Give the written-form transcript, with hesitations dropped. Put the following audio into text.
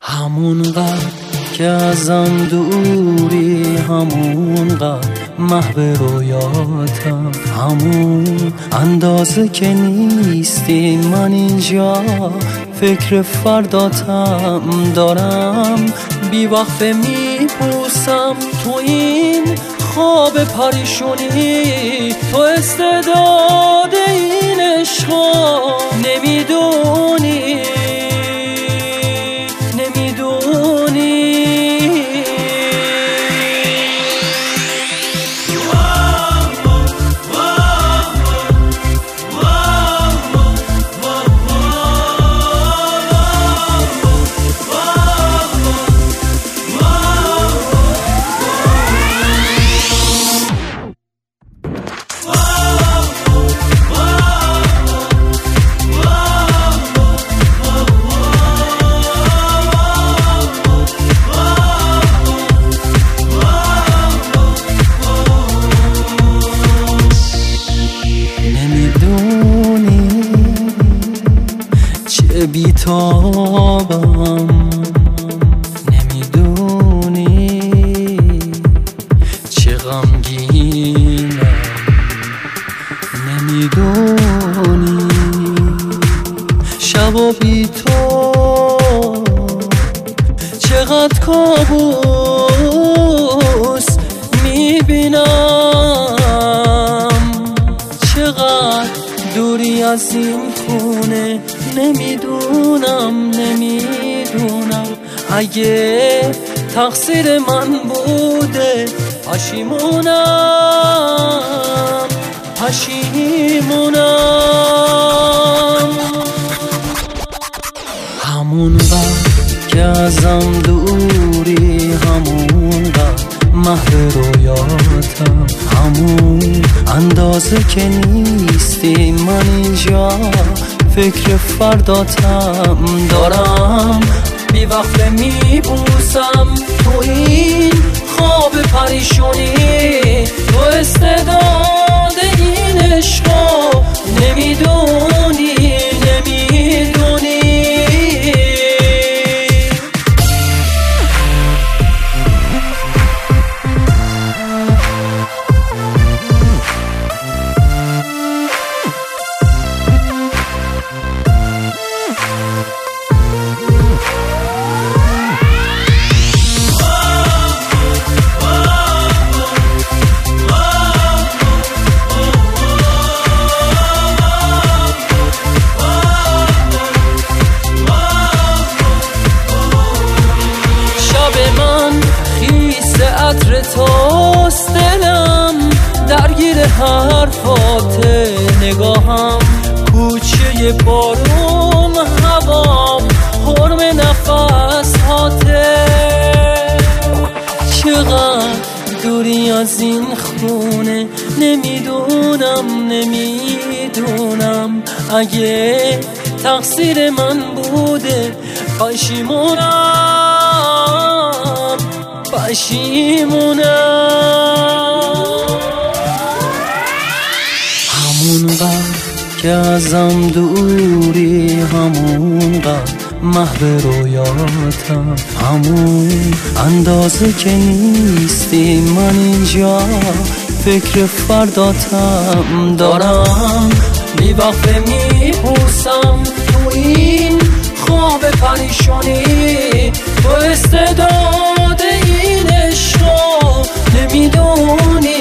همونقدر که ازم دوری، همونقدر محو رویاتم، همون اندازه که نیستی من اینجا فکر فرداتم دارم، بیوقفه میپوسم تو این خواب پریشونی، تو استعداد این عشقا نمیدونی. بیتابم، نمیدونی چه غمگینم، نمیدونی شب و بی تو چقدر کابوس میبینم، چقدر دوری از این خونه، نمیدونم اگه تقصیر من بوده پشیمونم. همونقدر که ازم دوری، همونقدر محو رویاتم، همون اندازه که نیستی من اینجا فکر فرداتم دارم، بیوقفه میبوسم تو این خواب پریشونی، تو استعداد این عشقا نمیدونی. عطر توست دلم درگیر حرفات، نگاهم کوچه بارون، هوام حرم نفس هاته، چقدر دوری از این خونه، نمیدونم اگه تقصیر من بوده پشیمونم. همونقدر که ازم دوری، همونقدر محو رویاتم، همون اندازه که نیستی من اینجا فکر فرداتم دارم، بیوقفه میپوسم تو این خواب پریشونی، تو استعداد این عشقا نمیدونی.